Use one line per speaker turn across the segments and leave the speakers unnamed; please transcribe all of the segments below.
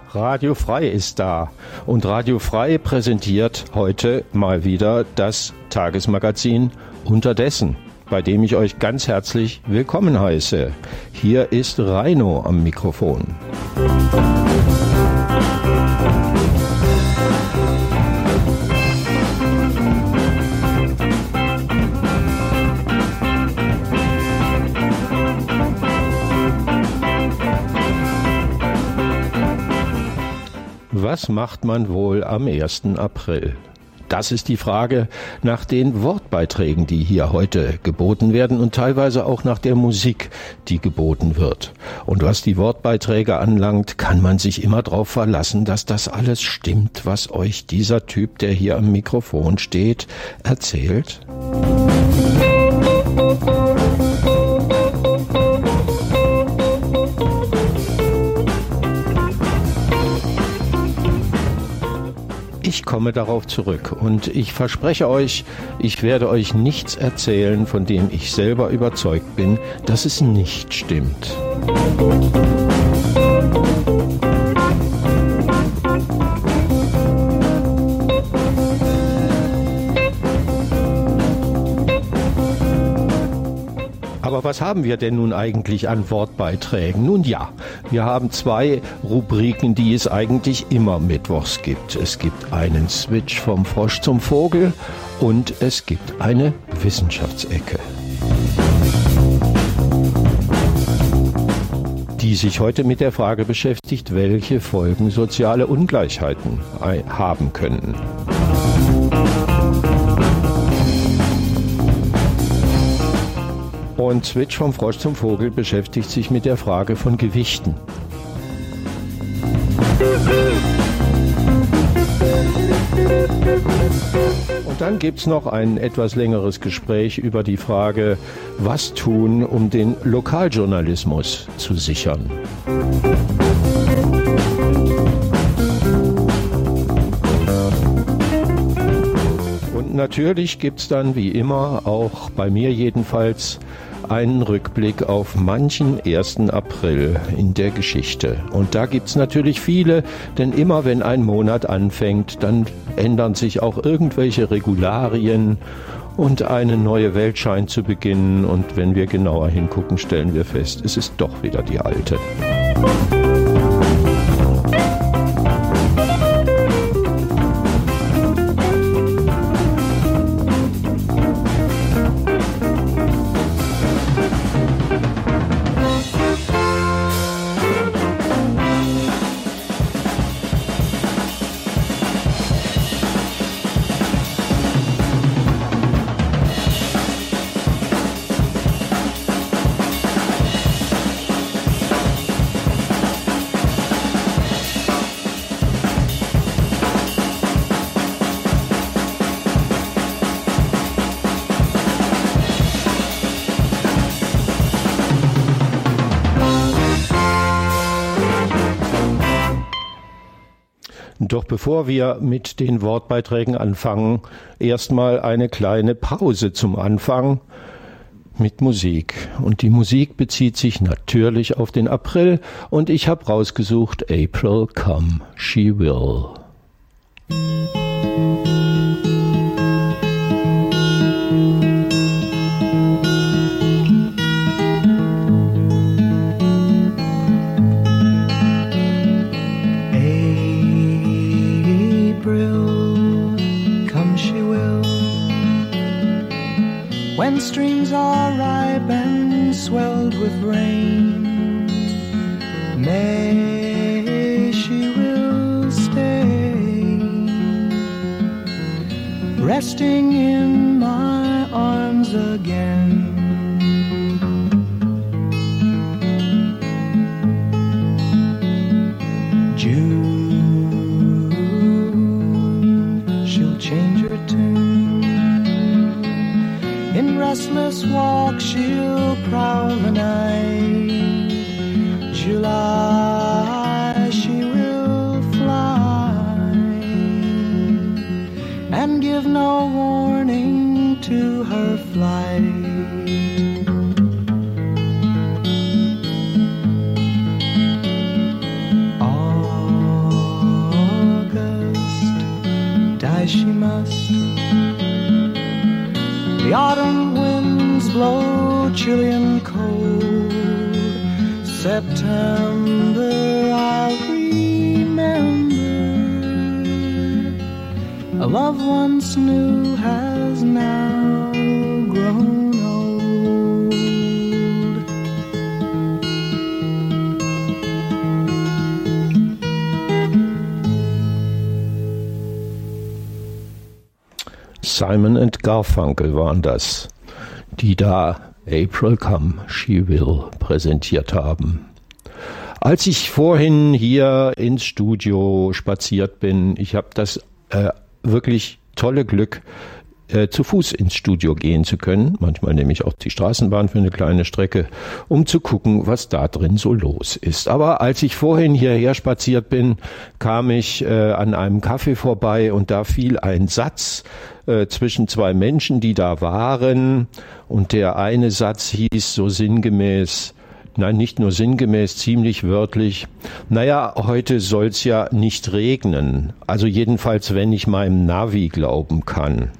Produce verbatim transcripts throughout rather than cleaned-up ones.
Radio Frei ist da und Radio Frei präsentiert heute mal wieder das Tagesmagazin Unterdessen, bei dem ich euch ganz herzlich willkommen heiße. Hier ist Raino am Mikrofon. Was macht man wohl am ersten April? Das ist die Frage nach den Wortbeiträgen, die hier heute geboten werden und teilweise auch nach der Musik, die geboten wird. Und was die Wortbeiträge anlangt, kann man sich immer darauf verlassen, dass das alles stimmt, was euch dieser Typ, der hier am Mikrofon steht, erzählt? Ich komme darauf zurück und ich verspreche euch, ich werde euch nichts erzählen, von dem ich selber überzeugt bin, dass es nicht stimmt. Aber was haben wir denn nun eigentlich an Wortbeiträgen? Nun ja, wir haben zwei Rubriken, die es eigentlich immer mittwochs gibt. Es gibt einen Switch vom Frosch zum Vogel und es gibt eine Wissenschaftsecke, die sich heute mit der Frage beschäftigt, welche Folgen soziale Ungleichheiten haben könnten. Und Switch vom Frosch zum Vogel beschäftigt sich mit der Frage von Gewichten. Und dann gibt's noch ein etwas längeres Gespräch über die Frage, was tun, um den Lokaljournalismus zu sichern. Und natürlich gibt's dann wie immer, auch bei mir jedenfalls, einen Rückblick auf manchen ersten April in der Geschichte. Und da gibt's natürlich viele, denn immer wenn ein Monat anfängt, dann ändern sich auch irgendwelche Regularien und eine neue Welt scheint zu beginnen. Und wenn wir genauer hingucken, stellen wir fest, es ist doch wieder die alte. Doch bevor wir mit den Wortbeiträgen anfangen, erstmal eine kleine Pause zum Anfang mit Musik. Und die Musik bezieht sich natürlich auf den April und ich habe rausgesucht April Come She Will.
When streams are ripe and swelled with rain, May she will stay, resting in my arms again. June, she'll change her tune. In restless walk she'll prowl the night. July she will fly and give no warning to her flight. All die she must. The autumn winds blow chilly and cold. September I'll remember. A love once new has now grown old.
Simon and Garfunkel waren das, die da April Come, She Will präsentiert haben. Als ich vorhin hier ins Studio spaziert bin, ich habe das äh, wirklich tolle Glück, äh, zu Fuß ins Studio gehen zu können. Manchmal nehme ich auch die Straßenbahn für eine kleine Strecke, um zu gucken, was da drin so los ist. Aber als ich vorhin hierher spaziert bin, kam ich äh, an einem Café vorbei und da fiel ein Satz äh, zwischen zwei Menschen, die da waren. Und der eine Satz hieß so sinngemäß, nein, nicht nur sinngemäß, ziemlich wörtlich, naja, heute soll's ja nicht regnen. Also jedenfalls, wenn ich meinem Navi glauben kann.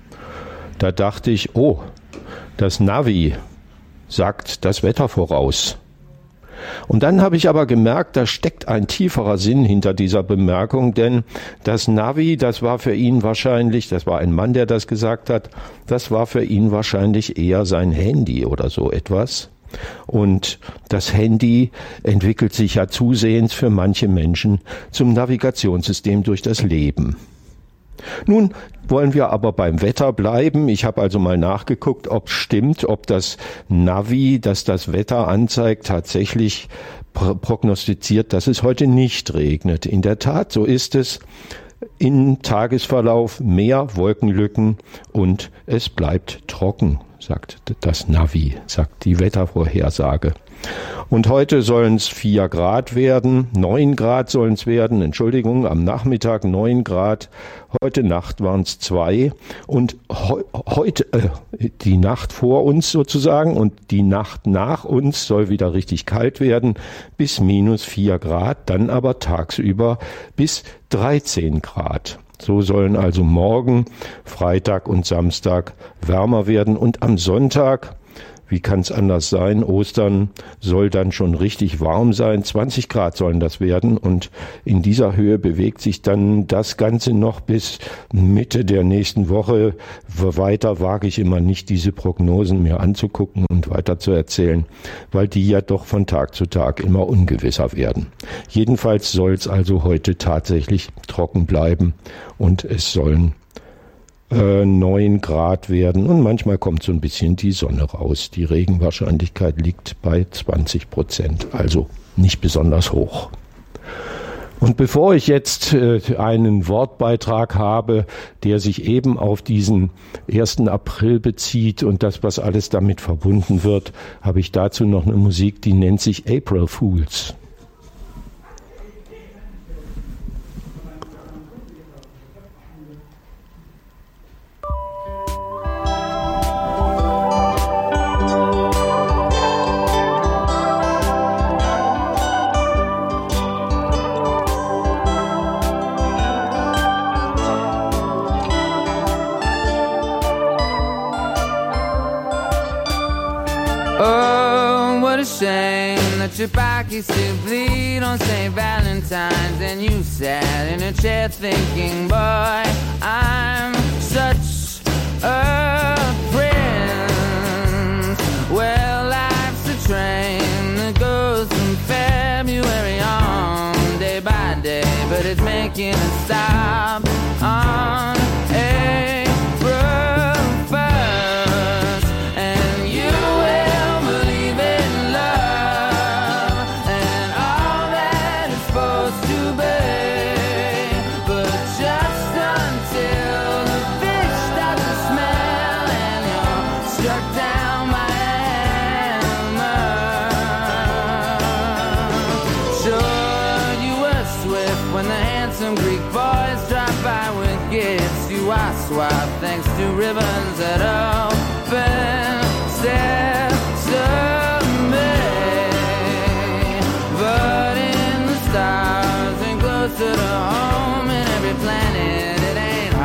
Da dachte ich, oh, das Navi sagt das Wetter voraus. Und dann habe ich aber gemerkt, da steckt ein tieferer Sinn hinter dieser Bemerkung, denn das Navi, das war für ihn wahrscheinlich, das war ein Mann, der das gesagt hat, das war für ihn wahrscheinlich eher sein Handy oder so etwas. Und das Handy entwickelt sich ja zusehends für manche Menschen zum Navigationssystem durch das Leben. Nun wollen wir aber beim Wetter bleiben. Ich habe also mal nachgeguckt, ob es stimmt, ob das Navi, das das Wetter anzeigt, tatsächlich prognostiziert, dass es heute nicht regnet. In der Tat, so ist es. Im Tagesverlauf mehr Wolkenlücken und es bleibt trocken, sagt das Navi, sagt die Wettervorhersage. Und heute sollen es vier Grad werden, neun Grad sollen es werden, Entschuldigung, am Nachmittag neun Grad, heute Nacht waren es zwei und he heute, äh, die Nacht vor uns sozusagen und die Nacht nach uns soll wieder richtig kalt werden, bis minus vier Grad, dann aber tagsüber bis dreizehn Grad. So sollen also morgen, Freitag und Samstag wärmer werden und am Sonntag, wie kann es anders sein, Ostern soll dann schon richtig warm sein, zwanzig Grad sollen das werden und in dieser Höhe bewegt sich dann das Ganze noch bis Mitte der nächsten Woche. Weiter wage ich immer nicht, diese Prognosen mir anzugucken und weiter zu erzählen, weil die ja doch von Tag zu Tag immer ungewisser werden. Jedenfalls soll es also heute tatsächlich trocken bleiben und es sollen neun Grad werden und manchmal kommt so ein bisschen die Sonne raus. Die Regenwahrscheinlichkeit liegt bei zwanzig Prozent, also nicht besonders hoch. Und bevor ich jetzt äh, einen Wortbeitrag habe, der sich eben auf diesen ersten April bezieht und das, was alles damit verbunden wird, habe ich dazu noch eine Musik, die nennt sich April Fools.
Your back used to bleed on Saint Valentine's, and you sat in a chair thinking, boy, I'm such a prince. Well, life's a train that goes from February on, day by day, but it's making a stop on April first, and you will believe in love. Swap thanks to ribbons that open sesame, but in the stars and closer to home in every planet it ain't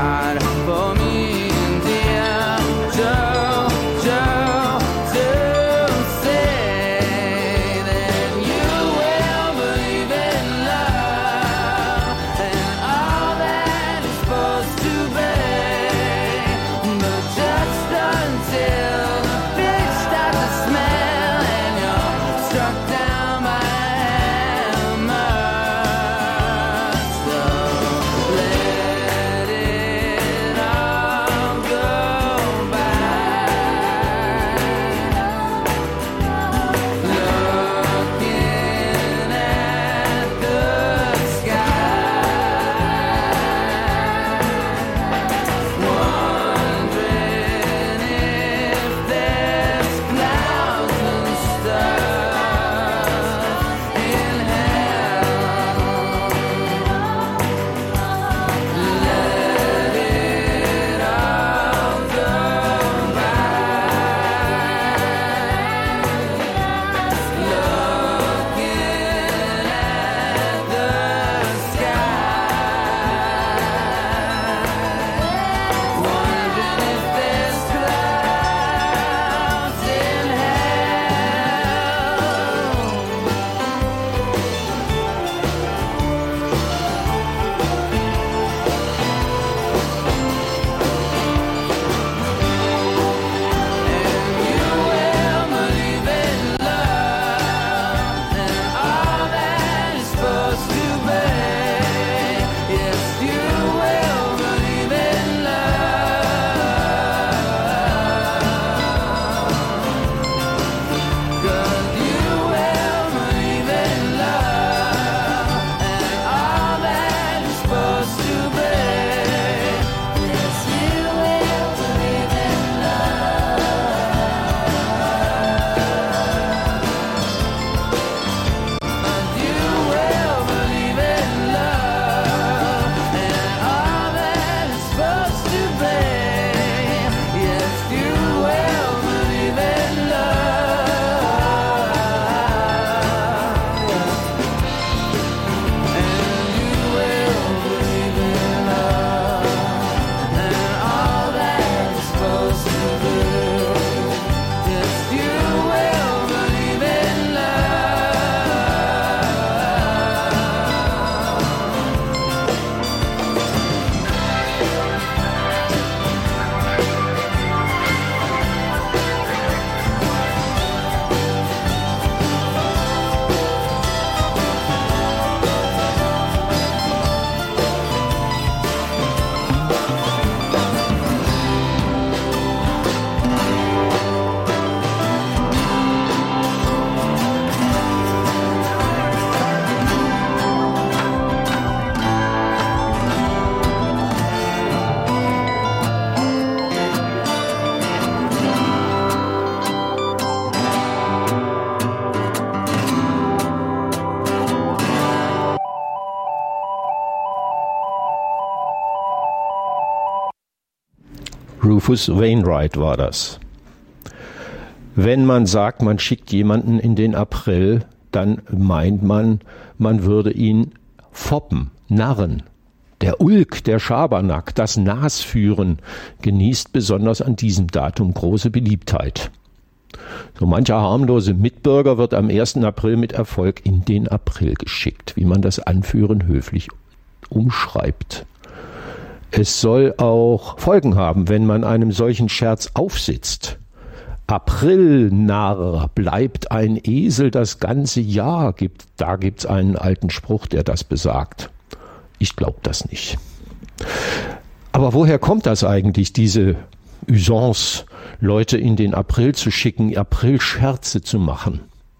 Rufus Wainwright war das. Wenn man sagt, man schickt jemanden in den April, dann meint man, man würde ihn foppen, narren. Der Ulk, der Schabernack, das Nasführen genießt besonders an diesem Datum große Beliebtheit. So mancher harmlose Mitbürger wird am ersten April mit Erfolg in den April geschickt, wie man das Anführen höflich umschreibt. Es soll auch Folgen haben, wenn man einem solchen Scherz aufsitzt. Aprilnarr, bleibt ein Esel das ganze Jahr, gibt, da gibt's einen alten Spruch, der das besagt. Ich glaube das nicht. Aber woher kommt das eigentlich, diese Usance, Leute in den April zu schicken, Aprilscherze zu machen?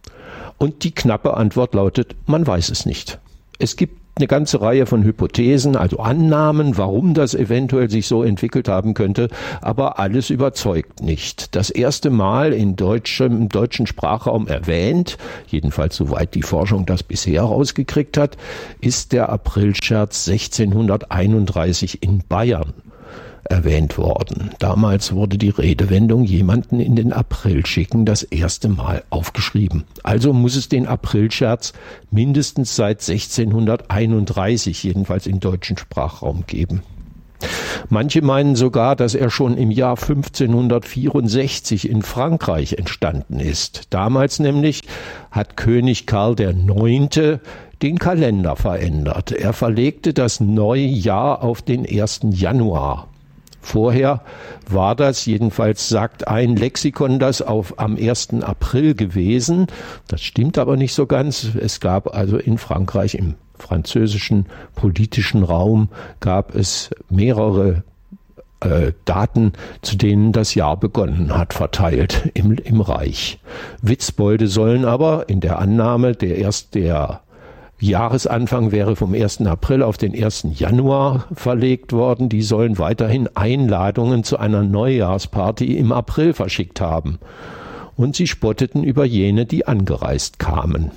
Und die knappe Antwort lautet, man weiß es nicht. Es gibt eine ganze Reihe von Hypothesen, also Annahmen, warum das eventuell sich so entwickelt haben könnte, aber alles überzeugt nicht. Das erste Mal in deutschem, im deutschen Sprachraum erwähnt, jedenfalls soweit die Forschung das bisher rausgekriegt hat, ist der Aprilscherz sechzehnhunderteinunddreißig in Bayern erwähnt worden. Damals wurde die Redewendung jemanden in den April schicken das erste Mal aufgeschrieben. Also muss es den Aprilscherz mindestens seit sechzehnhunderteinunddreißig, jedenfalls im deutschen Sprachraum, geben. Manche meinen sogar, dass er schon im Jahr fünfzehnhundertvierundsechzig in Frankreich entstanden ist. Damals nämlich hat König Karl der Neunte den Kalender verändert. Er verlegte das neue Jahr auf den ersten Januar. Vorher war das, jedenfalls sagt ein Lexikon das, auf am ersten April gewesen. Das stimmt aber nicht so ganz. Es gab also in Frankreich, im französischen politischen Raum, gab es mehrere äh, Daten, zu denen das Jahr begonnen hat, verteilt im, im Reich. Witzbolde sollen aber in der Annahme, der erst der Jahresanfang wäre vom ersten April auf den ersten Januar verlegt worden. Die sollen weiterhin Einladungen zu einer Neujahrsparty im April verschickt haben. Und sie spotteten über jene, die angereist kamen.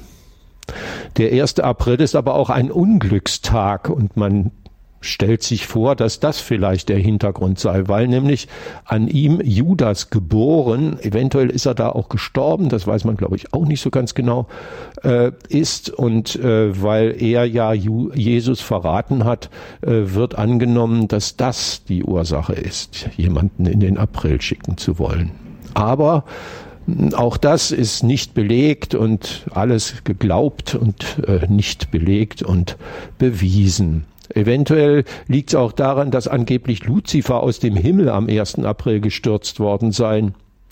Der erste April ist aber auch ein Unglückstag und man stellt sich vor, dass das vielleicht der Hintergrund sei, weil nämlich an ihm Judas geboren, eventuell ist er da auch gestorben, das weiß man glaube ich auch nicht so ganz genau, äh, ist und äh, weil er ja Ju- Jesus verraten hat, äh, wird angenommen, dass das die Ursache ist, jemanden in den April schicken zu wollen. Aber auch das ist nicht belegt und alles geglaubt und äh, nicht belegt und bewiesen. Eventuell liegt es auch daran, dass angeblich Luzifer aus dem Himmel am ersten April gestürzt worden sei.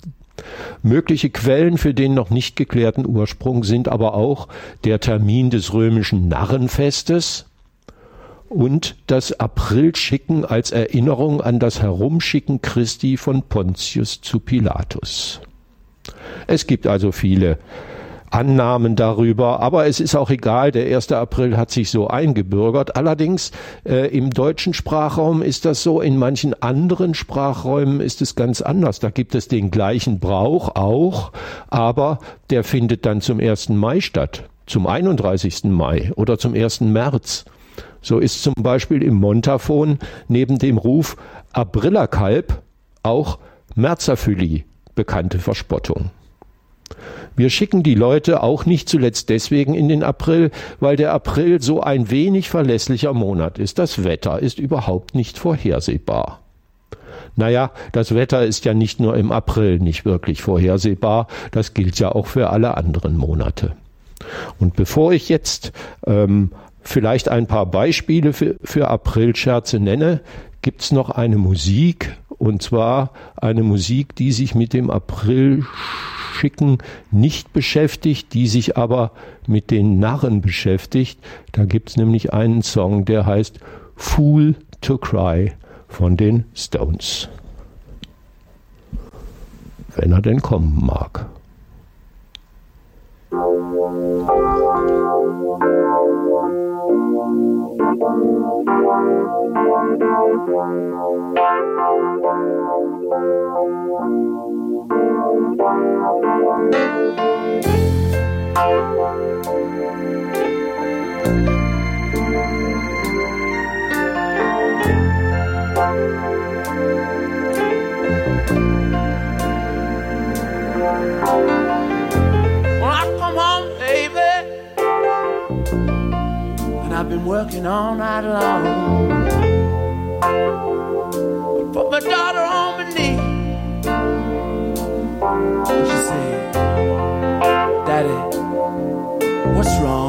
Mögliche Quellen für den noch nicht geklärten Ursprung sind aber auch der Termin des römischen Narrenfestes und das Aprilschicken als Erinnerung an das Herumschicken Christi von Pontius zu Pilatus. Es gibt also viele Annahmen darüber, aber es ist auch egal, der erste April hat sich so eingebürgert. Allerdings äh, im deutschen Sprachraum ist das so, in manchen anderen Sprachräumen ist es ganz anders. Da gibt es den gleichen Brauch auch, aber der findet dann zum ersten Mai statt, zum einunddreißigsten Mai oder zum ersten März. So ist zum Beispiel im Montafon neben dem Ruf Aprillerkalb auch Märzerfülli bekannte Verspottung. Wir schicken die Leute auch nicht zuletzt deswegen in den April, weil der April so ein wenig verlässlicher Monat ist. Das Wetter ist überhaupt nicht vorhersehbar. Naja, das Wetter ist ja nicht nur im April nicht wirklich vorhersehbar, das gilt ja auch für alle anderen Monate. Und bevor ich jetzt ähm, vielleicht ein paar Beispiele für, für Aprilscherze nenne, gibt's noch eine Musik, und zwar eine Musik, die sich mit dem April Schicken nicht beschäftigt, die sich aber mit den Narren beschäftigt. Da gibt's nämlich einen Song, der heißt Fool to Cry von den Stones. Wenn er denn kommen mag.
I'm working all night long. Put my daughter on my knee. And she said, Daddy, what's wrong?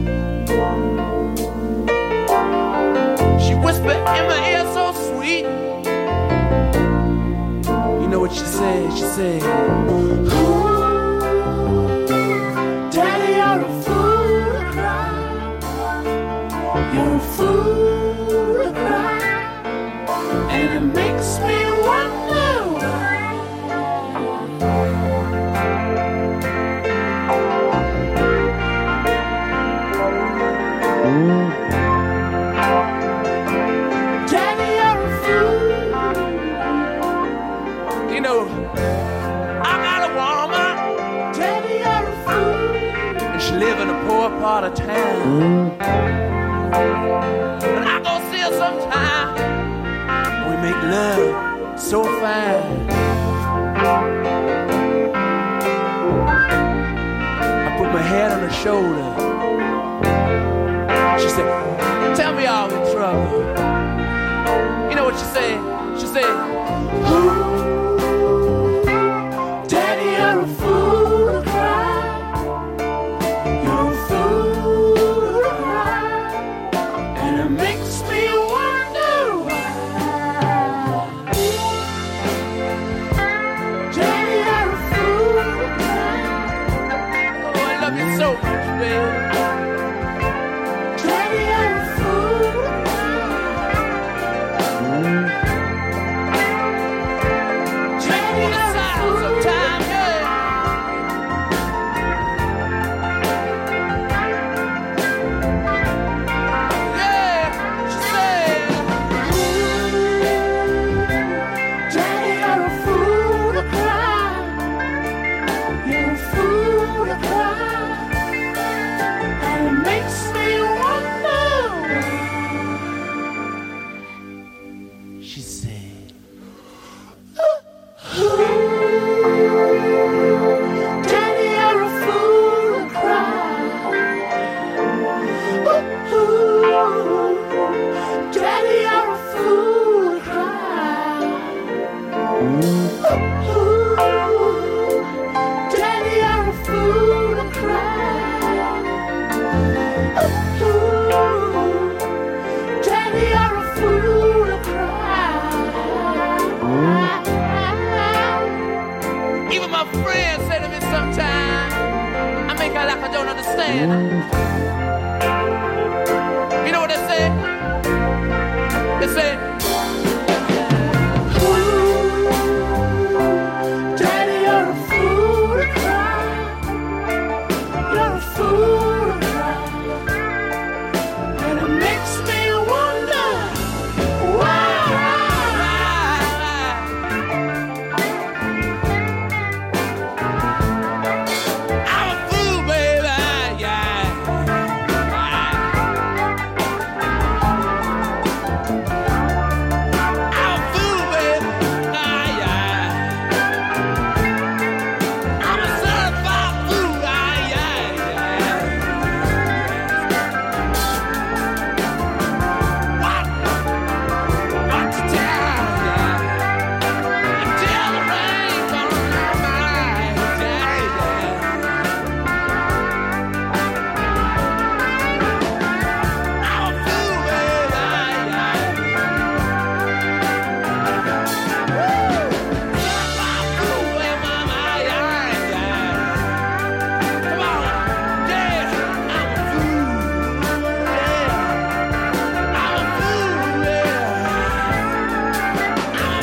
She whispered in my ear so sweet. You know what she said? She said, Daddy, you're a fool to cry. You're a fool to cry. And it makes me wonder why. Daddy, you're a fool. You know, I got a woman. Daddy, you're a fool. And she live in a poor part of town. And I go see her sometime. We make love so fine. I put my head on her shoulder. She said, tell me all in trouble. You know what she said? She said, Daddy, you're a fool to cry. You're a fool to cry. And it makes me wonder why. Daddy, you're a fool to cry. Oh, I love you so much, baby. Daddy, you're a fool to cry. Daddy, you're a fool sometime, yeah. Yeah, she said, Daddy, you're a fool to cry. You're a fool to cry. And it makes me wonder why. She said, Daddy, you're a fool to cry. Daddy, you're a fool to cry. Daddy, you're a fool to cry. Daddy, you're a fool to cry. Even my friends say to me sometimes, I make out like I don't understand. You know what they say? They say, Daddy, you're a fool to cry. You're a fool to cry. And it makes me wonder why. I'm a fool, baby, yeah. I'm a fool, baby, ah, yeah. I'm a certified fool, ah, yeah, yeah. What? What to tell ya? Until the rain comes on my mind, yeah, yeah. I'm a fool, baby, yeah. Certified fool, baby, mama, yeah, yeah. Come on, yeah, I'm a fool, yeah. I'm a fool, yeah. I'm a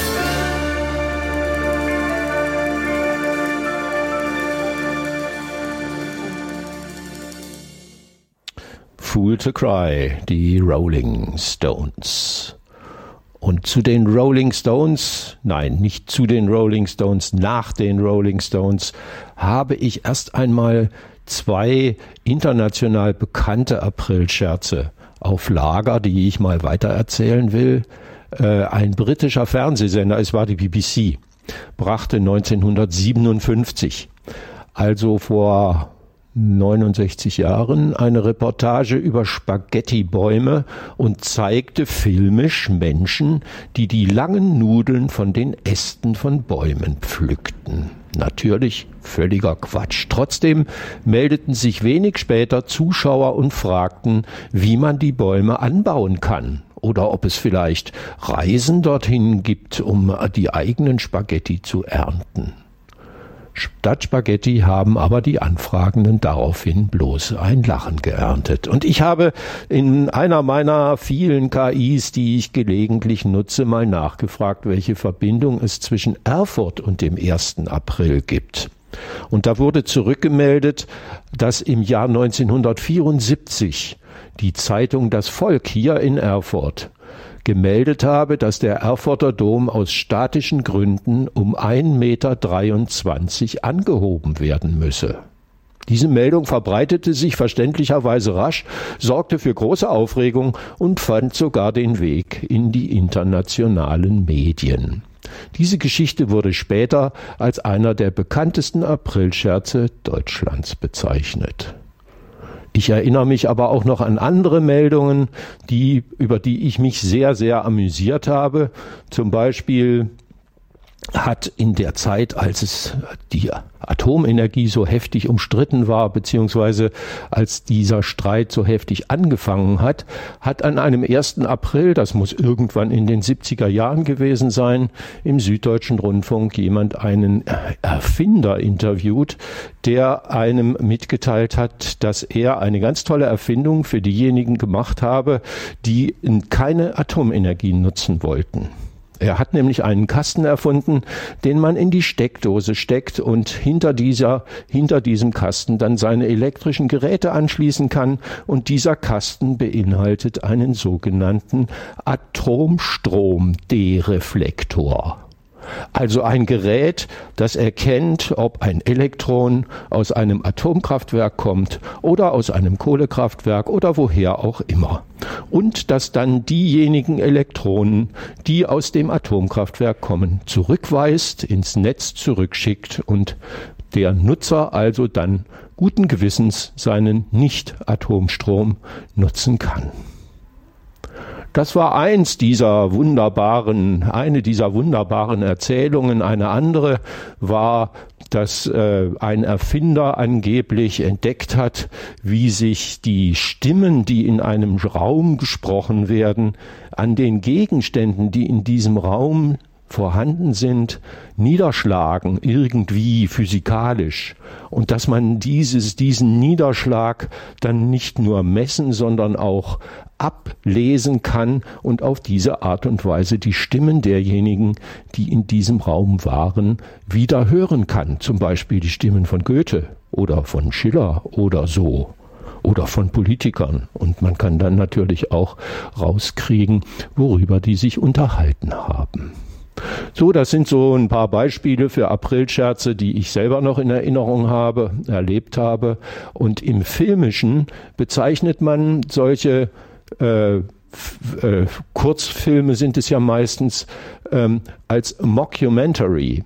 Fool to Cry, die Rolling Stones. Und zu den Rolling Stones, nein, nicht zu den Rolling Stones, nach den Rolling Stones, habe ich erst einmal zwei international bekannte Aprilscherze auf Lager, die ich mal weitererzählen will. Äh, ein britischer Fernsehsender, es war die B B C, brachte neunzehnhundertsiebenundfünfzig, also vor neunundsechzig Jahren eine Reportage über Spaghettibäume und zeigte filmisch Menschen, die die langen Nudeln von den Ästen von Bäumen pflückten. Natürlich völliger Quatsch. Trotzdem meldeten sich wenig später Zuschauer und fragten, wie man die Bäume anbauen kann oder ob es vielleicht Reisen dorthin gibt, um die eigenen Spaghetti zu ernten. Statt Spaghetti haben aber die Anfragenden daraufhin bloß ein Lachen geerntet. Und ich habe in einer meiner vielen K Is, die ich gelegentlich nutze, mal nachgefragt, welche Verbindung es zwischen Erfurt und dem ersten April gibt. Und da wurde zurückgemeldet, dass im Jahr neunzehnhundertvierundsiebzig die Zeitung Das Volk hier in Erfurt gemeldet habe, dass der Erfurter Dom aus statischen Gründen um ein Meter dreiundzwanzig angehoben werden müsse. Diese Meldung verbreitete sich verständlicherweise rasch, sorgte für große Aufregung und fand sogar den Weg in die internationalen Medien. Diese Geschichte wurde später als einer der bekanntesten Aprilscherze Deutschlands bezeichnet. Ich erinnere mich aber auch noch an andere Meldungen, die, über die ich mich sehr, sehr amüsiert habe. Zum Beispiel hat in der Zeit, als es die Atomenergie so heftig umstritten war, beziehungsweise als dieser Streit so heftig angefangen hat, hat an einem ersten April, das muss irgendwann in den siebziger Jahren gewesen sein, im Süddeutschen Rundfunk jemand einen Erfinder interviewt, der einem mitgeteilt hat, dass er eine ganz tolle Erfindung für diejenigen gemacht habe, die keine Atomenergie nutzen wollten. Er hat nämlich einen Kasten erfunden, den man in die Steckdose steckt und hinter dieser, hinter diesem Kasten dann seine elektrischen Geräte anschließen kann, und dieser Kasten beinhaltet einen sogenannten Atomstrom-Dereflektor. Also ein Gerät, das erkennt, ob ein Elektron aus einem Atomkraftwerk kommt oder aus einem Kohlekraftwerk oder woher auch immer. Und das dann diejenigen Elektronen, die aus dem Atomkraftwerk kommen, zurückweist, ins Netz zurückschickt und der Nutzer also dann guten Gewissens seinen Nicht-Atomstrom nutzen kann. Das war eins dieser wunderbaren, eine dieser wunderbaren Erzählungen. Eine andere war, dass äh, ein Erfinder angeblich entdeckt hat, wie sich die Stimmen, die in einem Raum gesprochen werden, an den Gegenständen, die in diesem Raum vorhanden sind, niederschlagen, irgendwie physikalisch. Und dass man dieses, diesen Niederschlag dann nicht nur messen, sondern auch ablesen kann und auf diese Art und Weise die Stimmen derjenigen, die in diesem Raum waren, wieder hören kann. Zum Beispiel die Stimmen von Goethe oder von Schiller oder so. Oder von Politikern. Und man kann dann natürlich auch rauskriegen, worüber die sich unterhalten haben. So, das sind so ein paar Beispiele für Aprilscherze, die ich selber noch in Erinnerung habe, erlebt habe. Und im Filmischen bezeichnet man solche äh, f- äh, Kurzfilme, sind es ja meistens, ähm, als Mockumentary.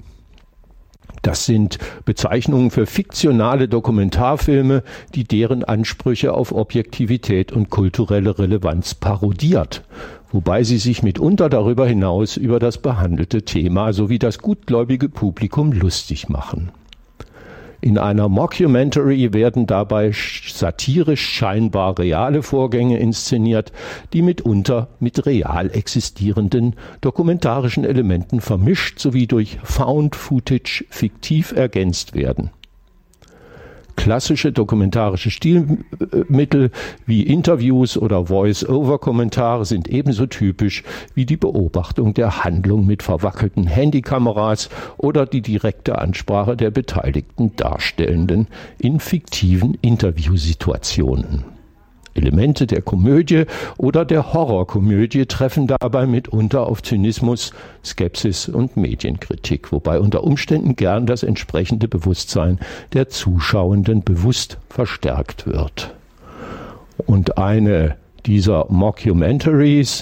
Das sind Bezeichnungen für fiktionale Dokumentarfilme, die deren Ansprüche auf Objektivität und kulturelle Relevanz parodiert, wobei sie sich mitunter darüber hinaus über das behandelte Thema sowie das gutgläubige Publikum lustig machen. In einer Mockumentary werden dabei satirisch scheinbar reale Vorgänge inszeniert, die mitunter mit real existierenden dokumentarischen Elementen vermischt sowie durch Found Footage fiktiv ergänzt werden. Klassische dokumentarische Stilmittel wie Interviews oder Voice-over-Kommentare sind ebenso typisch wie die Beobachtung der Handlung mit verwackelten Handykameras oder die direkte Ansprache der beteiligten Darstellenden in fiktiven Interviewsituationen. Elemente der Komödie oder der Horrorkomödie treffen dabei mitunter auf Zynismus, Skepsis und Medienkritik, wobei unter Umständen gern das entsprechende Bewusstsein der Zuschauenden bewusst verstärkt wird. Und eine dieser Mockumentaries,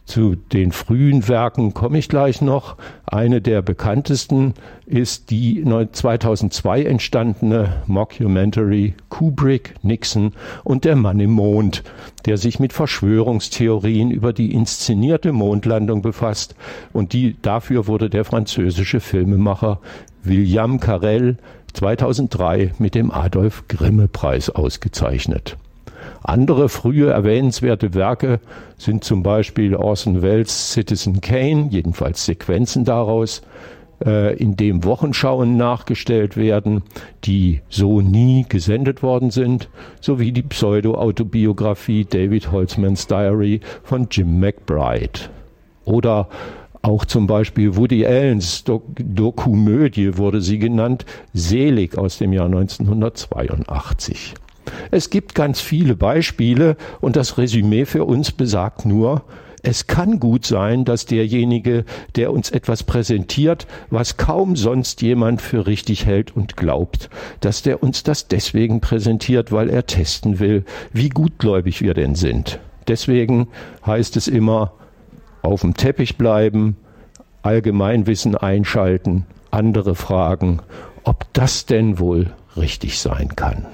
Zu den frühen Werken komme ich gleich noch. Eine der bekanntesten ist die zweitausendzwei entstandene Mockumentary Kubrick, Nixon und der Mann im Mond, der sich mit Verschwörungstheorien über die inszenierte Mondlandung befasst. Und die, dafür wurde der französische Filmemacher William Carrel zweitausenddrei mit dem Adolf-Grimme-Preis ausgezeichnet. Andere frühe erwähnenswerte Werke sind zum Beispiel Orson Welles' Citizen Kane, jedenfalls Sequenzen daraus, äh, in dem Wochenschauen nachgestellt werden, die so nie gesendet worden sind, sowie die Pseudo-Autobiografie David Holtzmans Diary von Jim McBride. Oder auch zum Beispiel Woody Allens Dok- Dokumödie wurde sie genannt, Selig aus dem Jahr neunzehnhundertzweiundachtzig. Es gibt ganz viele Beispiele und das Resümee für uns besagt nur, es kann gut sein, dass derjenige, der uns etwas präsentiert, was kaum sonst jemand für richtig hält und glaubt, dass der uns das deswegen präsentiert, weil er testen will, wie gutgläubig wir denn sind. Deswegen heißt es immer, auf dem Teppich bleiben, Allgemeinwissen einschalten, andere fragen, ob das denn wohl richtig sein kann.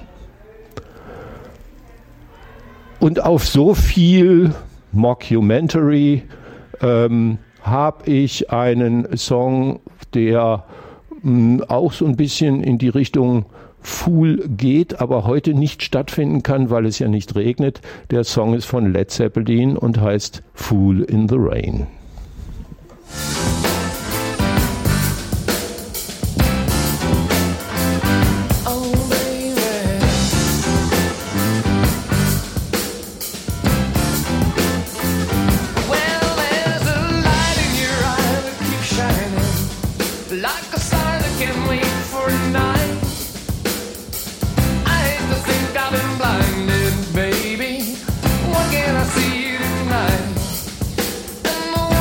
Und auf so viel Mockumentary ähm, habe ich einen Song, der mh, auch so ein bisschen in die Richtung Fool geht, aber heute nicht stattfinden kann, weil es ja nicht regnet. Der Song ist von Led Zeppelin und heißt Fool in the Rain.
Baby, what can I see tonight? And the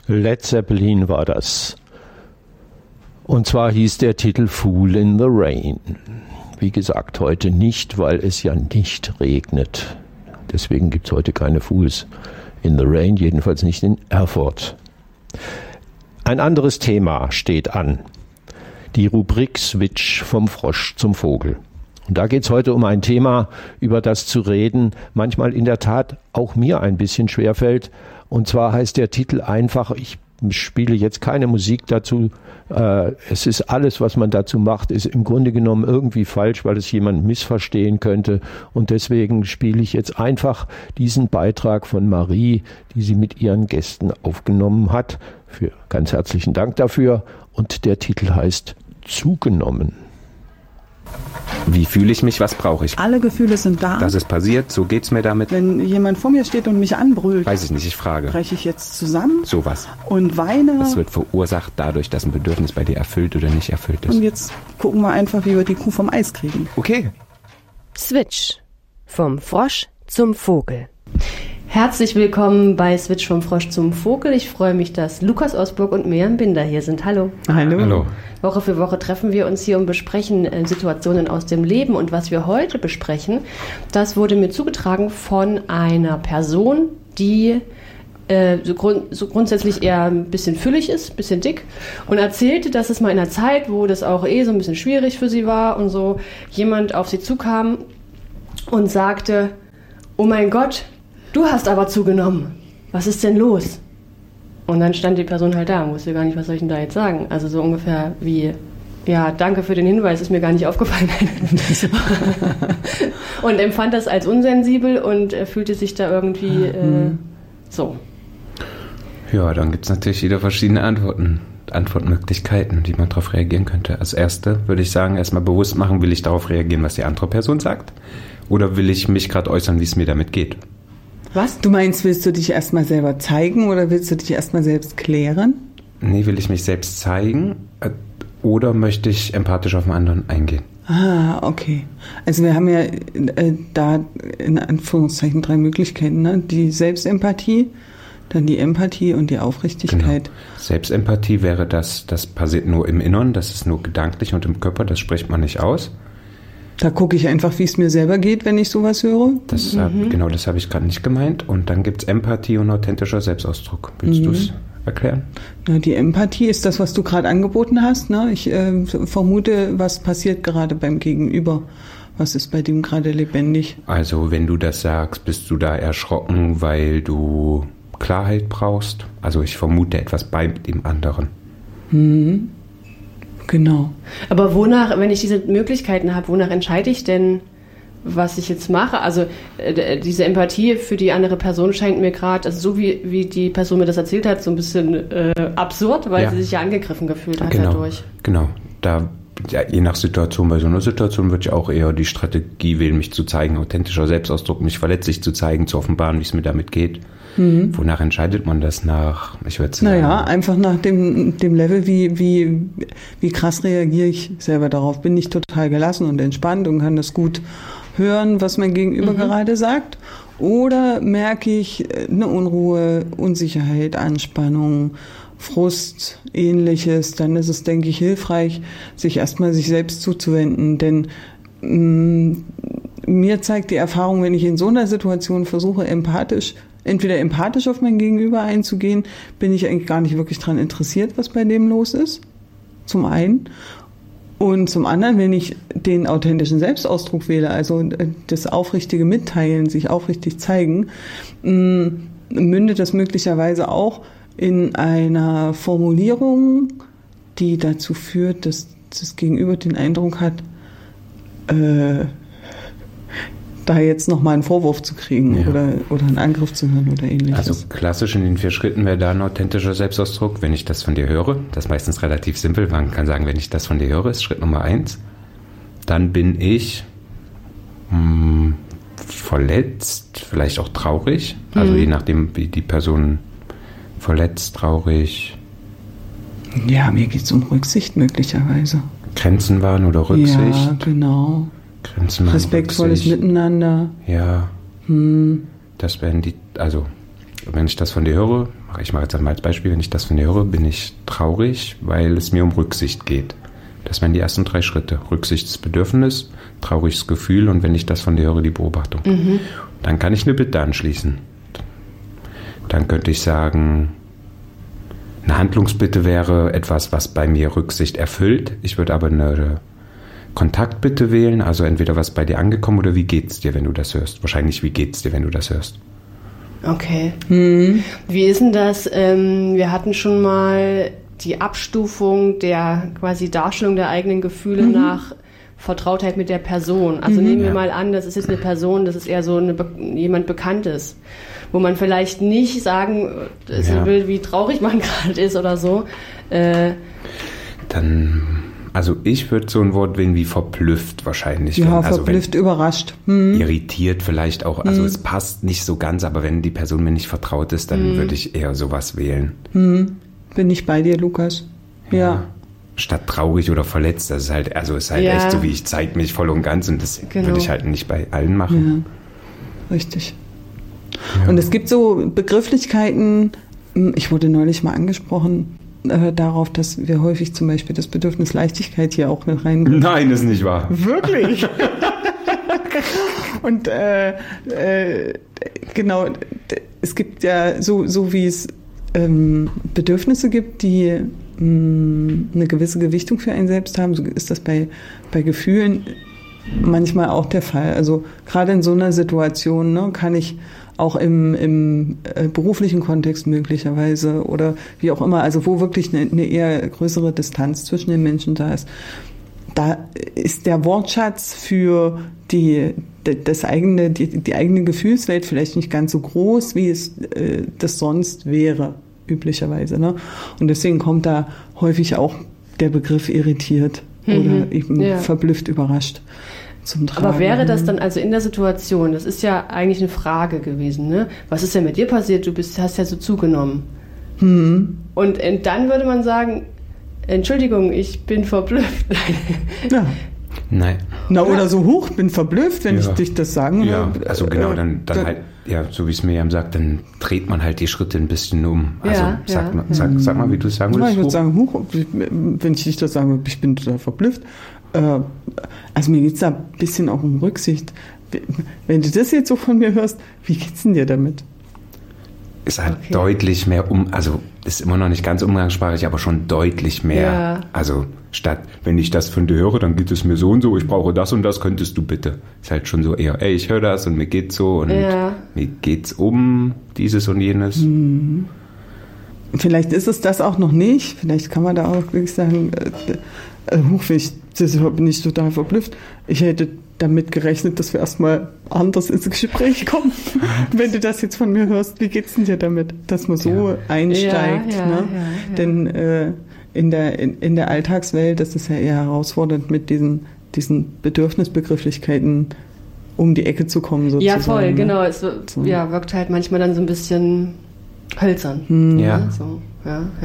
Led Zeppelin war das. Und zwar hieß der Titel Fool in the Rain. Wie gesagt, heute nicht, weil es ja nicht regnet. Deswegen gibt es heute keine Fools in the Rain, jedenfalls nicht in Erfurt. Ein anderes Thema steht an. Die Rubrik Switch vom Frosch zum Vogel. Und da geht es heute um ein Thema, über das zu reden, manchmal in der Tat auch mir ein bisschen schwerfällt. Und zwar heißt der Titel einfach, ich spiele jetzt keine Musik dazu, äh, es ist alles, was man dazu macht, ist im Grunde genommen irgendwie falsch, weil es jemand missverstehen könnte. Und deswegen spiele ich jetzt einfach diesen Beitrag von Marie, die sie mit ihren Gästen aufgenommen hat. Für ganz herzlichen Dank dafür. Und der Titel heißt Zugenommen.
Wie fühle ich mich, was brauche ich?
Alle Gefühle sind da.
Das ist passiert, so geht's mir damit.
Wenn jemand vor mir steht und mich anbrüllt,
weiß ich nicht, ich frage.
breche ich jetzt zusammen
Sowas.
und weine.
Das wird verursacht dadurch, dass ein Bedürfnis bei dir erfüllt oder nicht erfüllt ist.
Und jetzt gucken wir einfach, wie wir die Kuh vom Eis kriegen.
Okay.
Switch. Vom Frosch zum Vogel. Herzlich willkommen bei Switch vom Frosch zum Vogel. Ich freue mich, dass Lukas Osburg und Miriam Binder hier sind. Hallo.
Hallo.
Hallo.
Woche für Woche treffen wir uns hier und besprechen äh, Situationen aus dem Leben. Und was wir heute besprechen, das wurde mir zugetragen von einer Person, die äh, so, grund- so grundsätzlich eher ein bisschen füllig ist, ein bisschen dick und erzählte, dass es mal in einer Zeit, wo das auch eh so ein bisschen schwierig für sie war und so, jemand auf sie zukam und sagte, oh mein Gott, du hast aber zugenommen. Was ist denn los? Und dann stand die Person halt da und wusste gar nicht, was soll ich denn da jetzt sagen. Also so ungefähr wie, ja, danke für den Hinweis, ist mir gar nicht aufgefallen. Und empfand das als unsensibel und äh, fühlte sich da irgendwie äh, so.
Ja, dann gibt es natürlich wieder verschiedene Antworten, Antwortmöglichkeiten, wie man darauf reagieren könnte. Als erste würde ich sagen, erstmal bewusst machen, will ich darauf reagieren, was die andere Person sagt? Oder will ich mich gerade äußern, wie es mir damit geht?
Was? Du meinst, willst du dich erstmal selber zeigen oder willst du dich erstmal selbst klären?
Nee, will ich mich selbst zeigen äh, oder möchte ich empathisch auf den anderen eingehen?
Ah, okay. Also wir haben ja äh, da in Anführungszeichen drei Möglichkeiten, ne? Die Selbstempathie, dann die Empathie und die Aufrichtigkeit.
Genau. Selbstempathie wäre das, das passiert nur im Innern, das ist nur gedanklich und im Körper, das spricht man nicht aus.
Da gucke ich einfach, wie es mir selber geht, wenn ich sowas höre.
Das, mhm. Genau, das habe ich gerade nicht gemeint. Und dann gibt es Empathie und authentischer Selbstausdruck. Willst mhm. du es erklären?
Ja, die Empathie ist das, was du gerade angeboten hast. Ne? Ich äh, vermute, was passiert gerade beim Gegenüber. Was ist bei dem gerade lebendig?
Also wenn du das sagst, bist du da erschrocken, weil du Klarheit brauchst? Also ich vermute etwas bei dem anderen.
Mhm. Genau.
Aber wonach, wenn ich diese Möglichkeiten habe, wonach entscheide ich denn, was ich jetzt mache? Also äh, diese Empathie für die andere Person scheint mir gerade, also so wie, wie die Person mir das erzählt hat, so ein bisschen äh, absurd, weil
ja.
sie sich ja angegriffen gefühlt hat
genau.
dadurch.
Genau, da ja, je nach Situation, bei so einer Situation würde ich auch eher die Strategie wählen, mich zu zeigen, authentischer Selbstausdruck, mich verletzlich zu zeigen, zu offenbaren, wie es mir damit geht. Mhm. Wonach entscheidet man das nach? Ich würde sagen,
naja, einfach nach dem, dem Level, wie, wie, wie krass reagiere ich selber darauf. Bin ich total gelassen und entspannt und kann das gut hören, was mein Gegenüber mhm. gerade sagt? Oder merke ich eine Unruhe, Unsicherheit, Anspannung, Frust, Ähnliches? Dann ist es, denke ich, hilfreich, sich erstmal sich selbst zuzuwenden. Denn mh, mir zeigt die Erfahrung, wenn ich in so einer Situation versuche, empathisch entweder empathisch auf mein Gegenüber einzugehen, bin ich eigentlich gar nicht wirklich daran interessiert, was bei dem los ist, zum einen. Und zum anderen, wenn ich den authentischen Selbstausdruck wähle, also das aufrichtige Mitteilen, sich aufrichtig zeigen, mündet das möglicherweise auch in einer Formulierung, die dazu führt, dass das Gegenüber den Eindruck hat, äh, da jetzt nochmal einen Vorwurf zu kriegen ja. oder, oder einen Angriff zu hören oder ähnliches.
Also klassisch in den vier Schritten wäre da ein authentischer Selbstausdruck, wenn ich das von dir höre. Das ist meistens relativ simpel. Man kann sagen, wenn ich das von dir höre, ist Schritt Nummer eins. Dann bin ich mh, verletzt, vielleicht auch traurig. Also mhm. je nachdem, wie die Person verletzt, traurig.
Ja, mir geht es um Rücksicht möglicherweise.
Grenzen wahren oder Rücksicht.
Ja, genau.
Grenzen wahren,
respektvolles
Rücksicht.
Miteinander.
Ja.
Hm.
Das wären die, also wenn ich das von dir höre, ich mache jetzt mal als Beispiel, wenn ich das von dir höre, bin ich traurig, weil es mir um Rücksicht geht. Das wären die ersten drei Schritte. Rücksichtsbedürfnis, trauriges Gefühl und wenn ich das von dir höre, die Beobachtung. Mhm. Dann kann ich eine Bitte anschließen. Dann könnte ich sagen, eine Handlungsbitte wäre etwas, was bei mir Rücksicht erfüllt. Ich würde aber eine Kontaktbitte wählen, also entweder was bei dir angekommen oder wie geht's dir, wenn du das hörst. Wahrscheinlich, wie geht's dir, wenn du das hörst.
Okay. Hm. Wie ist denn das? Ähm, wir hatten schon mal die Abstufung der quasi Darstellung der eigenen Gefühle mhm. nach Vertrautheit mit der Person. Also mhm. nehmen wir ja. mal an, das ist jetzt eine Person, das ist eher so eine, jemand Bekanntes, wo man vielleicht nicht sagen ja. will, wie traurig man gerade ist oder so. Äh,
Dann, also ich würde so ein Wort wählen wie verblüfft wahrscheinlich.
Ja,
wenn, also
verblüfft,
wenn,
überrascht. Hm.
Irritiert vielleicht auch. Also
hm.
es passt nicht so ganz, aber wenn die Person mir nicht vertraut ist, dann hm. würde ich eher sowas wählen.
Hm. Bin ich bei dir, Lukas? Ja. ja.
Statt traurig oder verletzt. Das ist halt, also ist halt
ja.
echt so, wie ich zeige mich voll und ganz und das genau. würde ich halt nicht bei allen machen.
Ja. Richtig. Ja. Und es gibt so Begrifflichkeiten, ich wurde neulich mal angesprochen, äh, darauf, dass wir häufig zum Beispiel das Bedürfnis Leichtigkeit hier auch mit reinbringen.
Nein, ist nicht wahr.
Wirklich? Und äh, äh, genau, es gibt ja so, so wie es ähm, Bedürfnisse gibt, die mh, eine gewisse Gewichtung für einen selbst haben, so ist das bei, bei Gefühlen manchmal auch der Fall. Also gerade in so einer Situation, ne, kann ich auch im, im äh, beruflichen Kontext möglicherweise oder wie auch immer, also wo wirklich eine, eine eher größere Distanz zwischen den Menschen da ist, da ist der Wortschatz für die, das eigene, die, die eigene Gefühlswelt vielleicht nicht ganz so groß, wie es äh, das sonst wäre, üblicherweise. Ne? Und deswegen kommt da häufig auch der Begriff irritiert mhm. oder eben ja. verblüfft, überrascht zum Tragen.
Aber wäre das dann also in der Situation, das ist ja eigentlich eine Frage gewesen, ne? Was ist denn mit dir passiert? Du bist, hast ja so zugenommen.
Mhm.
Und, und dann würde man sagen, Entschuldigung, ich bin verblüfft.
Ja.
Nein.
Na, oder so hoch, bin verblüfft, wenn ja. ich dich das sagen
Ja,
will.
also genau, dann, dann
äh,
halt, ja, so wie es Miriam sagt, dann dreht man halt die Schritte ein bisschen um. Also
ja,
sag,
ja,
mal,
ja.
Sag, sag mal, wie du es sagen
ja,
willst.
ich würde sagen, hoch, wenn ich dich das sagen würde, ich bin total verblüfft. Äh, also mir geht es da ein bisschen auch um Rücksicht. Wenn du das jetzt so von mir hörst, wie geht's denn dir damit?
Ist halt
okay.
deutlich mehr um, also ist immer noch nicht ganz umgangssprachlich, aber schon deutlich mehr.
Ja.
Also statt, wenn ich das von dir höre, dann geht es mir so und so, ich brauche das und das, könntest du bitte. Ist halt schon so eher, ey, ich höre das und mir geht's so und
ja.
mir geht's um dieses und jenes.
Mhm. Vielleicht ist es das auch noch nicht. Vielleicht kann man da auch wirklich sagen, äh, äh, ich, deshalb bin ich total verblüfft. Ich hätte damit gerechnet, dass wir erstmal anders ins Gespräch kommen. Wenn du das jetzt von mir hörst, wie geht's denn dir damit, dass man so
ja.
einsteigt?
Ja, ja,
ne?
ja, ja.
Denn äh, in, der, in, in der Alltagswelt ist es ja eher herausfordernd, mit diesen, diesen Bedürfnisbegrifflichkeiten um die Ecke zu kommen, sozusagen.
Ja, voll,
ne?
genau. Es so. ja, wirkt halt manchmal dann so ein bisschen hölzern.
Hm.
Ja.
So, ja, ja.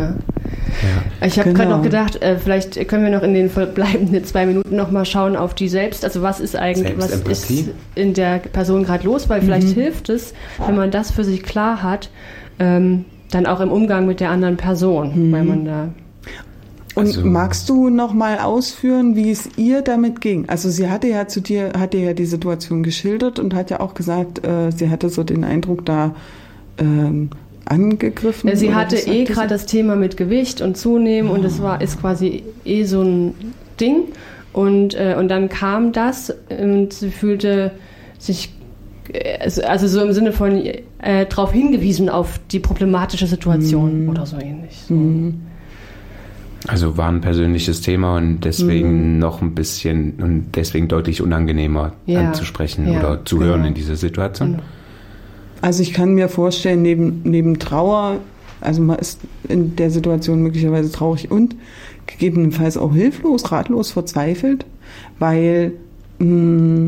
Ja.
Ich habe
Genau.
gerade noch gedacht, äh, vielleicht können wir noch in den verbleibenden zwei Minuten noch mal schauen auf die Selbst, also was ist eigentlich, was ist in der Person gerade los, weil vielleicht
Mhm.
hilft es, wenn man das für sich klar hat, ähm, dann auch im Umgang mit der anderen Person,
Mhm.
weil man da...
Und
Also-
magst du noch mal ausführen, wie es ihr damit ging? Also sie hatte ja zu dir, hat dir ja die Situation geschildert und hat ja auch gesagt, äh, sie hatte so den Eindruck, da ähm, angegriffen.
Ja, sie
oder
hatte
was
eh
sagte
gerade
sie?
das Thema mit Gewicht und Zunehmen und es war ist quasi eh so ein Ding und äh, und dann kam das und sie fühlte sich äh, also, also so im Sinne von äh, darauf hingewiesen auf die problematische Situation
Mhm.
oder so ähnlich. So.
Mhm.
Also war ein persönliches Thema und deswegen
Mhm.
noch ein bisschen und deswegen deutlich unangenehmer
Ja.
anzusprechen
Ja,
oder zu hören
genau.
in dieser Situation.
Genau.
Also ich kann mir vorstellen, neben, neben Trauer, also man ist in der Situation möglicherweise traurig und gegebenenfalls auch hilflos, ratlos, verzweifelt, weil mh,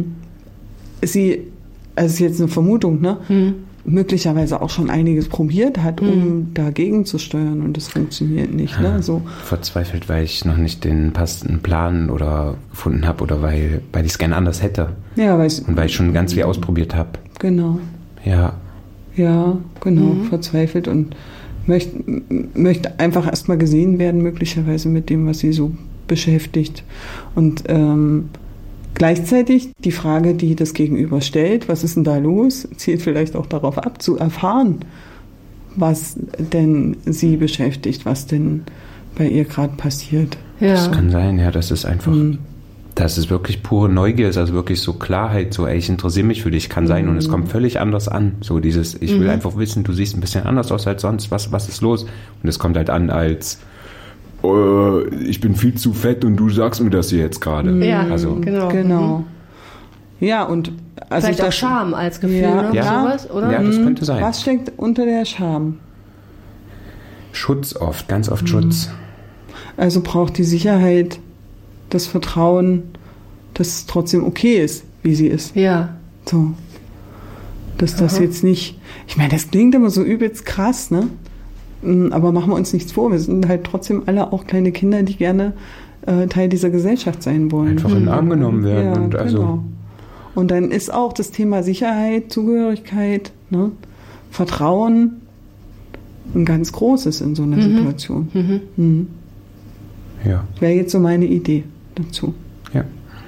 sie, also es ist jetzt eine Vermutung, ne,
Hm.
möglicherweise auch schon einiges probiert hat, um
Hm.
dagegen zu steuern und das funktioniert nicht. Ne? So.
Verzweifelt, weil ich noch nicht den passenden Plan oder gefunden habe oder weil, weil ich es gerne anders hätte
Ja, weil
und weil ich schon ganz viel ausprobiert habe.
genau.
Ja,
Ja, genau,
Mhm.
verzweifelt und möchte, möchte einfach erstmal gesehen werden, möglicherweise mit dem, was sie so beschäftigt. Und ähm, gleichzeitig die Frage, die das Gegenüber stellt, was ist denn da los, zielt vielleicht auch darauf ab, zu erfahren, was denn sie beschäftigt, was denn bei ihr gerade passiert.
Ja.
Das kann sein, ja, das ist einfach,
Mhm.
dass es wirklich pure Neugier ist, also wirklich so Klarheit, so, ey, ich interessiere mich für dich, kann sein, und es kommt völlig anders an, so dieses, ich will
Mhm.
einfach wissen, du siehst ein bisschen anders aus als sonst, was, was ist los? Und es kommt halt an als, oh, ich bin viel zu fett und du sagst mir das hier jetzt gerade.
Ja,
Also,
genau.
Genau. Ja, und also
Vielleicht auch
das-
Scham als Gefühl,
Ja.
ne?
Ja.
Sowas, oder?
Ja, das könnte sein.
Was steckt unter der Scham?
Schutz oft, ganz oft Schutz.
Also braucht die Sicherheit, das Vertrauen, dass es trotzdem okay ist, wie sie ist.
Ja.
So. Dass das
Aha.
jetzt nicht, ich meine, das klingt immer so übelst krass, ne? Mm, Aber machen wir uns nichts vor, wir sind halt trotzdem alle auch kleine Kinder, die gerne äh, Teil dieser Gesellschaft sein wollen.
Einfach in den Arm genommen werden.
Ja,
und also,
genau. Und dann ist auch das Thema Sicherheit, Zugehörigkeit, ne? Vertrauen ein ganz großes in so einer
Mhm.
Situation.
Mhm.
Mhm.
ja,
Wäre jetzt so meine Idee dazu.
ja.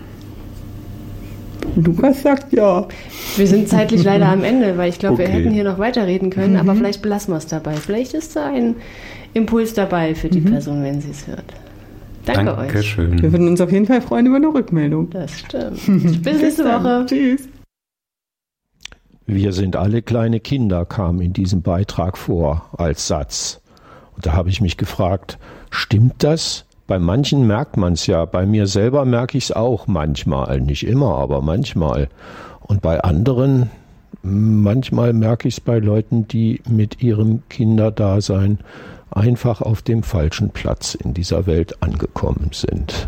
Lukas sagt ja.
Wir sind zeitlich leider am Ende, weil ich glaube, wir
Okay.
hätten hier noch weiterreden können, aber vielleicht belassen wir es dabei. Vielleicht ist da ein Impuls dabei für die Person, wenn sie es hört. Danke euch.
Dankeschön.
Wir würden uns auf jeden Fall freuen über eine Rückmeldung.
Das stimmt. Bis nächste Woche.
Tschüss.
Wir sind alle kleine Kinder, kam in diesem Beitrag vor als Satz. Und da habe ich mich gefragt, stimmt das? Bei manchen merkt man es ja, bei mir selber merke ich es auch manchmal, nicht immer, aber manchmal. Und bei anderen, manchmal merke ich es bei Leuten, die mit ihrem Kinderdasein einfach auf dem falschen Platz in dieser Welt angekommen sind.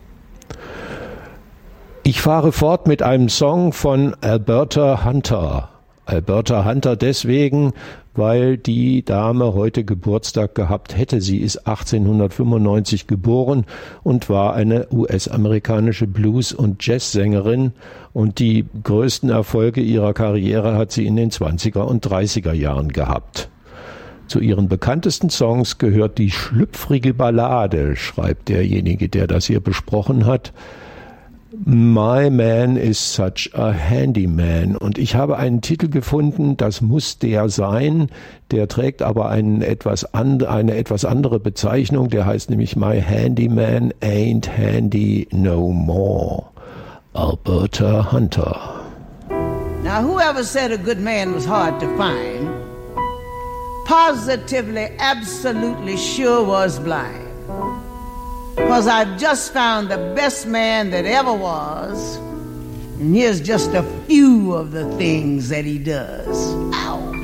Ich fahre fort mit einem Song von Alberta Hunter. Alberta Hunter deswegen, weil die Dame heute Geburtstag gehabt hätte. Sie ist achtzehnhundertfünfundneunzig geboren und war eine U S-amerikanische Blues- und Jazzsängerin. Und die größten Erfolge ihrer Karriere hat sie in den zwanziger und dreißiger Jahren gehabt. Zu ihren bekanntesten Songs gehört die schlüpfrige Ballade, schreibt derjenige, der das hier besprochen hat. My Man is such a handyman. Und ich habe einen Titel gefunden, das muss der sein, der trägt aber einen etwas and, eine etwas andere Bezeichnung, der heißt nämlich My Handyman Ain't Handy No More. Alberta Hunter.
Now, whoever said a good man was hard to find, positively, absolutely sure was blind. Because I've just found the best man that ever was. And here's just a few of the things that he does. Ow.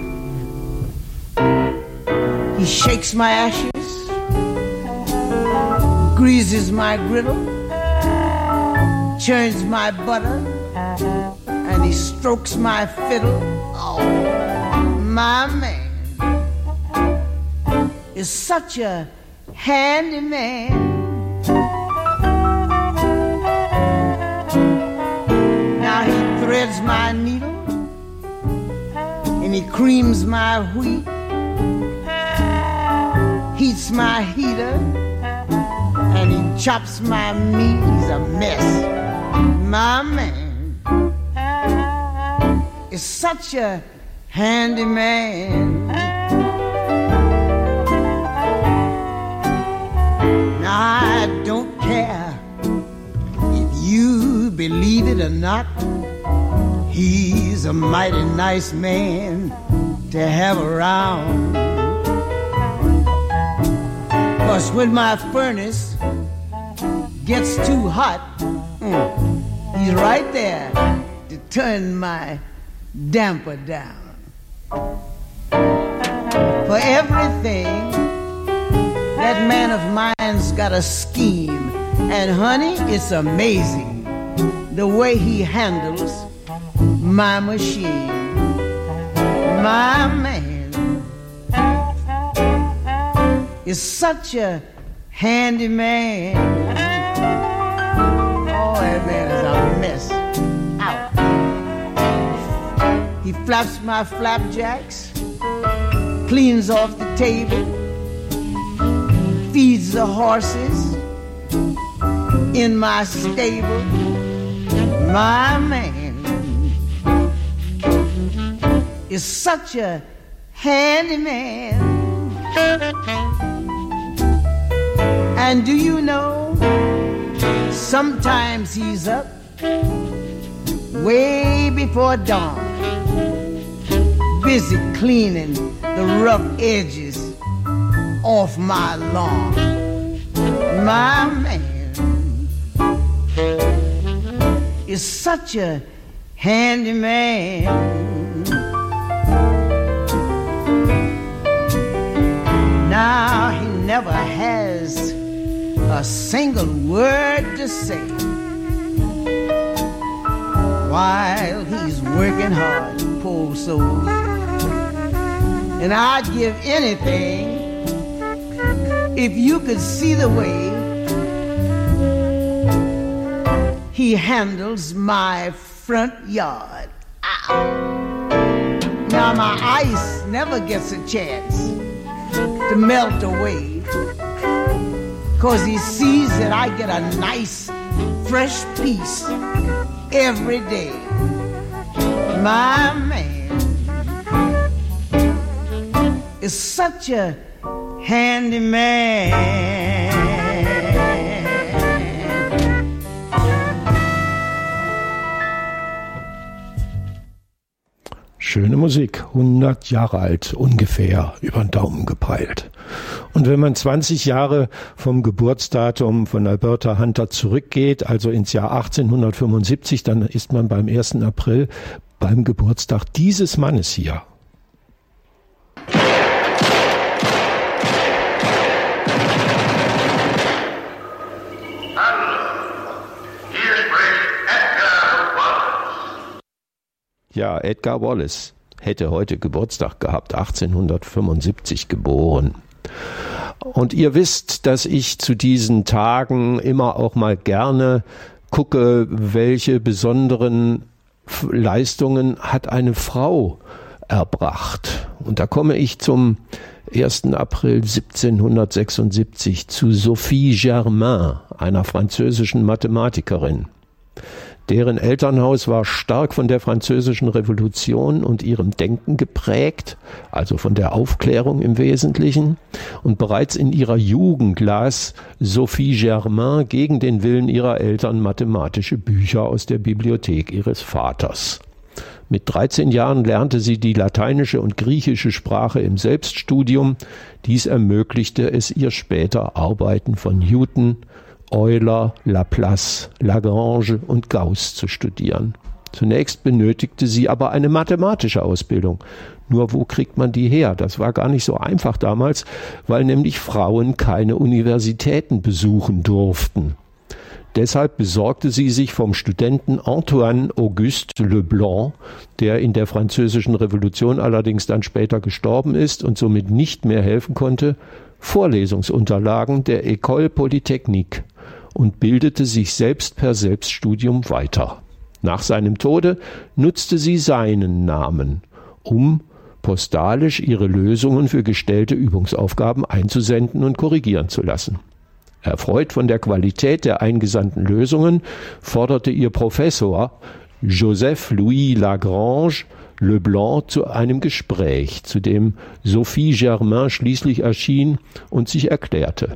He shakes my ashes, greases my griddle, churns my butter, and he strokes my fiddle. Oh, my man is such a handy man. Now he threads my needle and he creams my wheat, heats my heater and he chops my meat. He's a mess. My man is such a handy man. Now I don't care if you believe it or not, he's a mighty nice man to have around. 'Cause when my furnace gets too hot, mm, he's right there to turn my damper down. For everything, that man of mine's got a scheme. And honey, it's amazing the way he handles my machine. My man is such a handy man. Oh, that man is a mess. Ow. He flaps my flapjacks cleans off the table, feeds the horses in my stable. My man is such a handyman. And do you know, sometimes he's up way before dawn, busy cleaning the rough edges off my lawn. My man is such a handyman. Now he never has a single word to say while he's working hard, poor soul. And I'd give anything if you could see the way he handles my front yard. Ow. Now my ice never gets a chance to melt away, 'cause he sees that I get a nice fresh piece every day. My man is such a handyman.
Schöne Musik, hundert Jahre alt, ungefähr, über den Daumen gepeilt. Und wenn man zwanzig Jahre vom Geburtsdatum von Alberta Hunter zurückgeht, also ins Jahr achtzehnhundertfünfundsiebzig, dann ist man beim ersten April beim Geburtstag dieses Mannes hier. Ja, Edgar Wallace hätte heute Geburtstag gehabt, achtzehnhundertfünfundsiebzig geboren. Und ihr wisst, dass ich zu diesen Tagen immer auch mal gerne gucke, welche besonderen Leistungen hat eine Frau erbracht. Und da komme ich zum ersten April siebzehnhundertsechsundsiebzig zu Sophie Germain, einer französischen Mathematikerin. Deren Elternhaus war stark von der Französischen Revolution und ihrem Denken geprägt, also von der Aufklärung im Wesentlichen. Und bereits in ihrer Jugend las Sophie Germain gegen den Willen ihrer Eltern mathematische Bücher aus der Bibliothek ihres Vaters. Mit dreizehn Jahren lernte sie die lateinische und griechische Sprache im Selbststudium. Dies ermöglichte es ihr später, Arbeiten von Newton, Euler, Laplace, Lagrange und Gauss zu studieren. Zunächst benötigte sie aber eine mathematische Ausbildung. Nur wo kriegt man die her? Das war gar nicht so einfach damals, weil nämlich Frauen keine Universitäten besuchen durften. Deshalb besorgte sie sich vom Studenten Antoine Auguste Leblanc, der in der Französischen Revolution allerdings dann später gestorben ist und somit nicht mehr helfen konnte, Vorlesungsunterlagen der École Polytechnique und bildete sich selbst per Selbststudium weiter. Nach seinem Tode nutzte sie seinen Namen, um postalisch ihre Lösungen für gestellte Übungsaufgaben einzusenden und korrigieren zu lassen. Erfreut von der Qualität der eingesandten Lösungen forderte ihr Professor Joseph Louis Lagrange Leblanc zu einem Gespräch, zu dem Sophie Germain schließlich erschien und sich erklärte.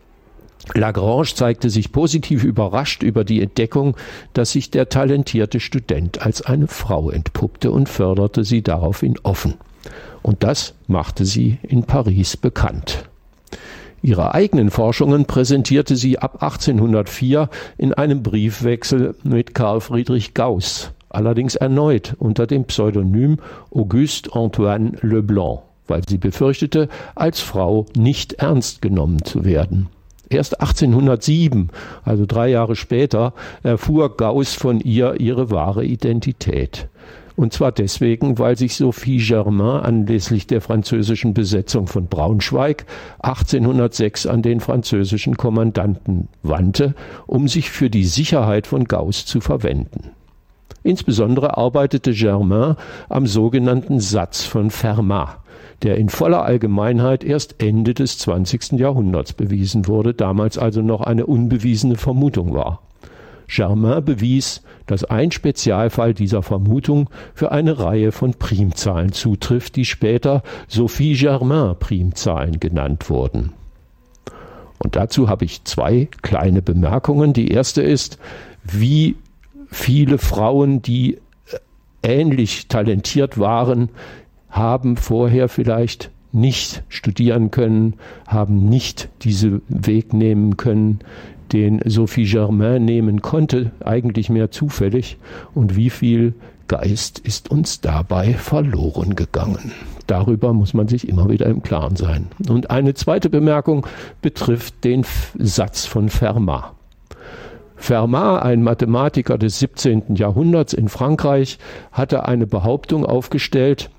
Lagrange zeigte sich positiv überrascht über die Entdeckung, dass sich der talentierte Student als eine Frau entpuppte und förderte sie daraufhin offen. Und das machte sie in Paris bekannt. Ihre eigenen Forschungen präsentierte sie ab achtzehnhundertvier in einem Briefwechsel mit Carl Friedrich Gauss, allerdings erneut unter dem Pseudonym Auguste Antoine Leblanc, weil sie befürchtete, als Frau nicht ernst genommen zu werden. Erst achtzehnhundertsieben, also drei Jahre später, erfuhr Gauss von ihr ihre wahre Identität. Und zwar deswegen, weil sich Sophie Germain anlässlich der französischen Besetzung von Braunschweig achtzehnhundertsechs an den französischen Kommandanten wandte, um sich für die Sicherheit von Gauss zu verwenden. Insbesondere arbeitete Germain am sogenannten Satz von Fermat, der in voller Allgemeinheit erst Ende des zwanzigsten Jahrhunderts bewiesen wurde, damals also noch eine unbewiesene Vermutung war. Germain bewies, dass ein Spezialfall dieser Vermutung für eine Reihe von Primzahlen zutrifft, die später Sophie-Germain-Primzahlen genannt wurden. Und dazu habe ich zwei kleine Bemerkungen. Die erste ist, wie viele Frauen, die ähnlich talentiert waren, haben vorher vielleicht nicht studieren können, haben nicht diesen Weg nehmen können, den Sophie Germain nehmen konnte, eigentlich mehr zufällig, und wie viel Geist ist uns dabei verloren gegangen. Darüber muss man sich immer wieder im Klaren sein. Und eine zweite Bemerkung betrifft den Satz von Fermat. Fermat, ein Mathematiker des siebzehnten Jahrhunderts in Frankreich, hatte eine Behauptung aufgestellt,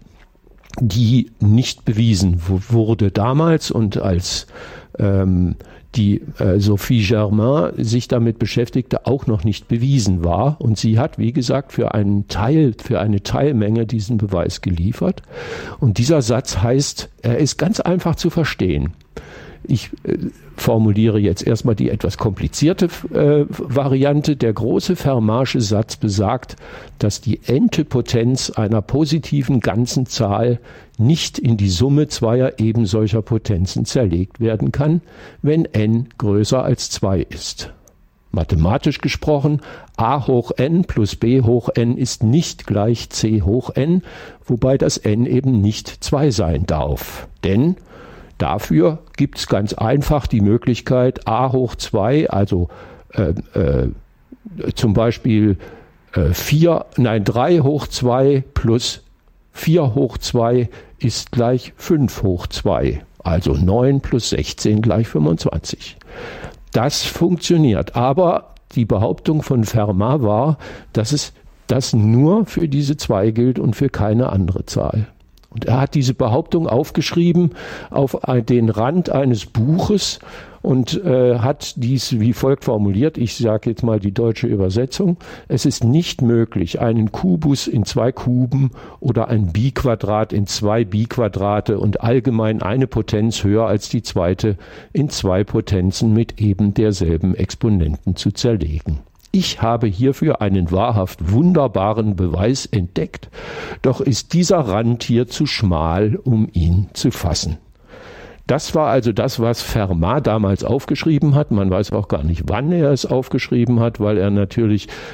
die nicht bewiesen wurde damals, und als ähm, die äh, Sophie Germain sich damit beschäftigte, auch noch nicht bewiesen war. Und sie hat, wie gesagt, für einen Teil, für eine Teilmenge diesen Beweis geliefert. Und dieser Satz heißt, er ist ganz einfach zu verstehen. Ich äh, formuliere jetzt erstmal die etwas komplizierte äh, Variante. Der große Fermatsche Satz besagt, dass die n-te Potenz einer positiven ganzen Zahl nicht in die Summe zweier ebensolcher Potenzen zerlegt werden kann, wenn n größer als zwei ist. Mathematisch gesprochen, a hoch n plus b hoch n ist nicht gleich c hoch n, wobei das n eben nicht zwei sein darf. Denn dafür gibt es ganz einfach die Möglichkeit, a hoch zwei, also äh, äh, zum Beispiel äh, vier, nein, drei hoch zwei plus vier hoch zwei ist gleich fünf hoch zwei, also neun plus sechzehn gleich fünfundzwanzig. Das funktioniert, aber die Behauptung von Fermat war, dass es das nur für diese zwei gilt und für keine andere Zahl. Und er hat diese Behauptung aufgeschrieben auf den Rand eines Buches und äh, hat dies wie folgt formuliert. Ich sage jetzt mal die deutsche Übersetzung. Es ist nicht möglich, einen Kubus in zwei Kuben oder ein Biquadrat in zwei Biquadrate und allgemein eine Potenz höher als die zweite in zwei Potenzen mit eben derselben Exponenten zu zerlegen. Ich habe hierfür einen wahrhaft wunderbaren Beweis entdeckt, doch ist dieser Rand hier zu schmal, um ihn zu fassen. Das war also das, was Fermat damals aufgeschrieben hat. Man weiß auch gar nicht, wann er es aufgeschrieben hat, weil er natürlich